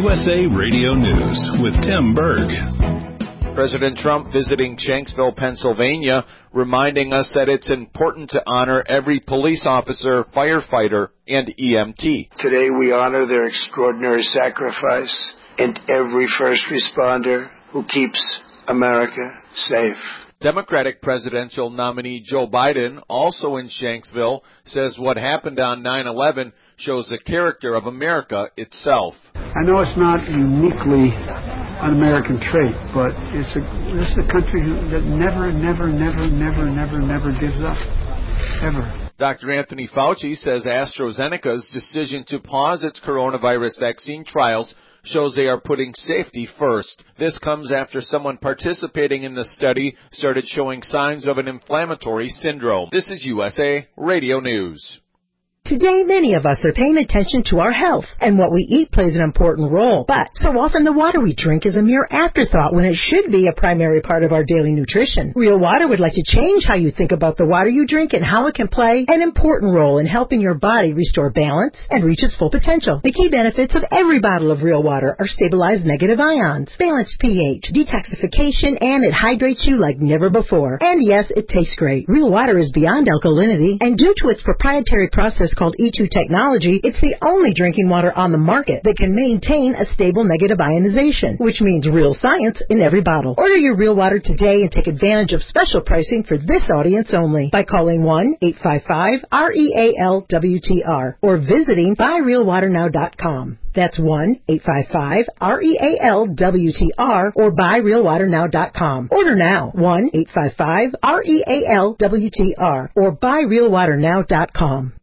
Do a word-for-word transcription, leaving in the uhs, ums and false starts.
U S A Radio News with Tim Berg. President Trump visiting Shanksville, Pennsylvania, reminding us that it's important to honor every police officer, firefighter, and E M T. Today we honor their extraordinary sacrifice and every first responder who keeps America safe. Democratic presidential nominee Joe Biden, also in Shanksville, says what happened on nine eleven shows the character of America itself. I know it's not uniquely an American trait, but it's a, this is a country that never, never, never, never, never, never gives up, ever. Doctor Anthony Fauci says AstraZeneca's decision to pause its coronavirus vaccine trials shows they are putting safety first. This comes after someone participating in the study started showing signs of an inflammatory syndrome. This is U S A Radio News. Today, many of us are paying attention to our health, and what we eat plays an important role. But so often the water we drink is a mere afterthought when it should be a primary part of our daily nutrition. Real Water would like to change how you think about the water you drink and how it can play an important role in helping your body restore balance and reach its full potential. The key benefits of every bottle of Real Water are stabilized negative ions, balanced pH, detoxification, and it hydrates you like never before. And yes, it tastes great. Real Water is beyond alkalinity, and due to its proprietary process called E two technology, it's the only drinking water on the market that can maintain a stable negative ionization, which means real science in every bottle. Order your Real Water today and take advantage of special pricing for this audience only by calling one eight five five R E A L W T R or visiting buy real water now dot com. That's one eight five five R E A L W T R or buy real water now dot com. Order now, one eight five five R E A L W T R or buy real water now dot com.